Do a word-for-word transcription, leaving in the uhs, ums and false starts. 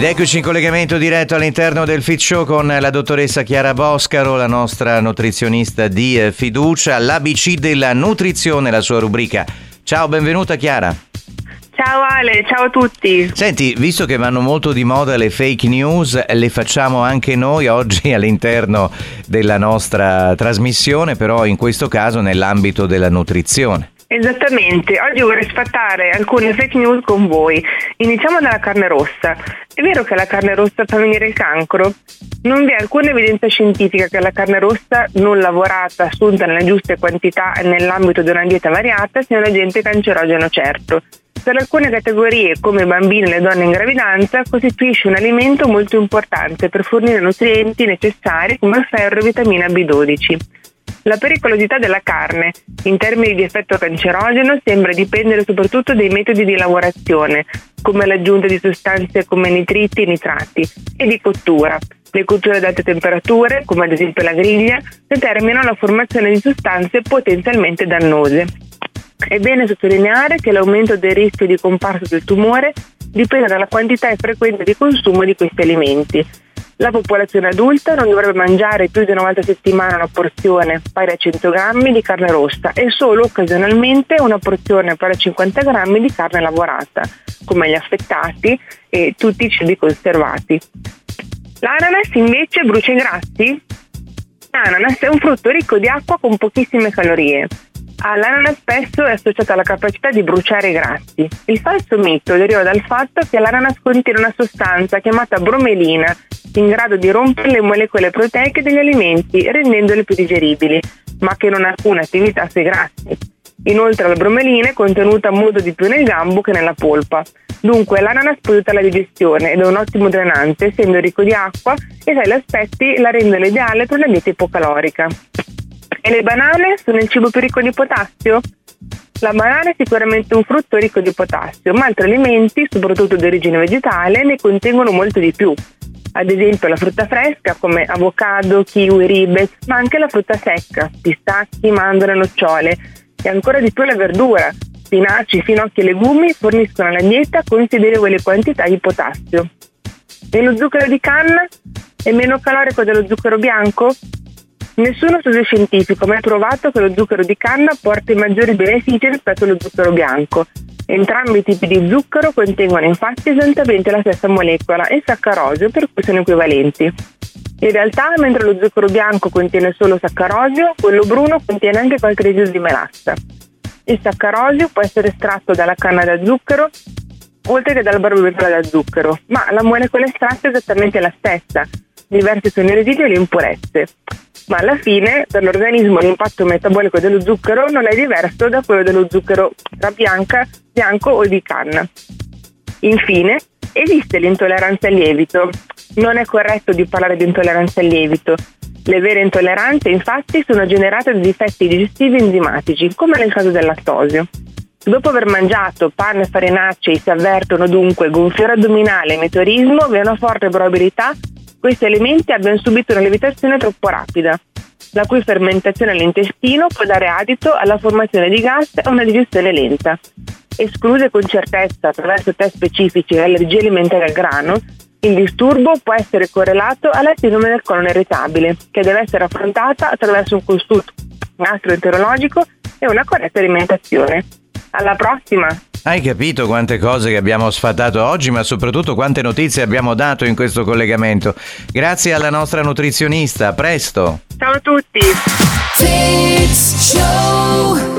Ed eccoci in collegamento diretto all'interno del Fit Show con la dottoressa Chiara Boscaro, la nostra nutrizionista di fiducia, l'A B C della nutrizione, la sua rubrica. Ciao, benvenuta Chiara. Ciao Ale, ciao a tutti. Senti, visto che vanno molto di moda le fake news, le facciamo anche noi oggi all'interno della nostra trasmissione, però in questo caso nell'ambito della nutrizione. Esattamente, oggi vorrei sfatare alcune fake news con voi. Iniziamo dalla carne rossa. È vero che la carne rossa fa venire il cancro? Non vi è alcuna evidenza scientifica che la carne rossa non lavorata, assunta nelle giuste quantità e nell'ambito di una dieta variata sia un agente cancerogeno certo. Per alcune categorie, come i bambini e le donne in gravidanza, costituisce un alimento molto importante per fornire nutrienti necessari come ferro e vitamina B dodici. La pericolosità della carne, in termini di effetto cancerogeno, sembra dipendere soprattutto dai metodi di lavorazione, come l'aggiunta di sostanze come nitriti e nitrati, e di cottura. Le cotture ad alte temperature, come ad esempio la griglia, determinano la formazione di sostanze potenzialmente dannose. È bene sottolineare che l'aumento del rischio di comparsa del tumore dipende dalla quantità e frequenza di consumo di questi alimenti. La popolazione adulta non dovrebbe mangiare più di una volta a settimana una porzione pari a cento grammi di carne rossa e solo occasionalmente una porzione pari a cinquanta grammi di carne lavorata, come gli affettati e tutti i cibi conservati. L'ananas invece brucia i grassi? L'ananas è un frutto ricco di acqua con pochissime calorie. All'ananas spesso è associata alla capacità di bruciare i grassi. Il falso mito deriva dal fatto che l'ananas contiene una sostanza chiamata bromelina, in grado di rompere le molecole proteiche degli alimenti, rendendole più digeribili, ma che non ha alcuna attività sui grassi. Inoltre la bromelina è contenuta molto di più nel gambo che nella polpa. Dunque l'ananas può aiutare la digestione ed è un ottimo drenante, essendo ricco di acqua e tali aspetti la rendono ideale per una dieta ipocalorica. E le banane sono il cibo più ricco di potassio? La banana è sicuramente un frutto ricco di potassio, ma altri alimenti, soprattutto di origine vegetale, ne contengono molto di più. Ad esempio la frutta fresca come avocado, kiwi, ribes, ma anche la frutta secca, pistacchi, mandorle, nocciole e ancora di più la verdura. Spinaci, finocchi e legumi forniscono alla dieta considerevoli quantità di potassio. E lo zucchero di canna è meno calorico dello zucchero bianco? Nessuno studio scientifico ha mai provato che lo zucchero di canna porti maggiori benefici rispetto allo zucchero bianco. Entrambi i tipi di zucchero contengono infatti esattamente la stessa molecola, il saccarosio, per cui sono equivalenti. In realtà, mentre lo zucchero bianco contiene solo saccarosio, quello bruno contiene anche qualche residuo di melassa. Il saccarosio può essere estratto dalla canna da zucchero, oltre che dalla barbabietola da zucchero, ma la molecola estratta è esattamente la stessa. Diversi sono i residui e le impurezze. Ma alla fine per l'organismo l'impatto metabolico dello zucchero non è diverso da quello dello zucchero bianca, bianco o di canna. Infine, esiste l'intolleranza al lievito. Non è corretto di parlare di intolleranza al lievito. Le vere intolleranze infatti sono generate da difetti digestivi enzimatici, come nel caso del lattosio. Dopo aver mangiato panne e farinacei si avvertono dunque gonfiore addominale e meteorismo, vi è una forte probabilità questi alimenti abbiano subito una lievitazione troppo rapida, la cui fermentazione all'intestino può dare adito alla formazione di gas e una digestione lenta. Escluse con certezza attraverso test specifici e allergie alimentari al grano, il disturbo può essere correlato alla sindrome del colon irritabile, che deve essere affrontata attraverso un consulto gastroenterologico e una corretta alimentazione. Alla prossima! Hai capito quante cose che abbiamo sfatato oggi, ma soprattutto quante notizie abbiamo dato in questo collegamento. Grazie alla nostra nutrizionista, a presto! Ciao a tutti! Fit Show.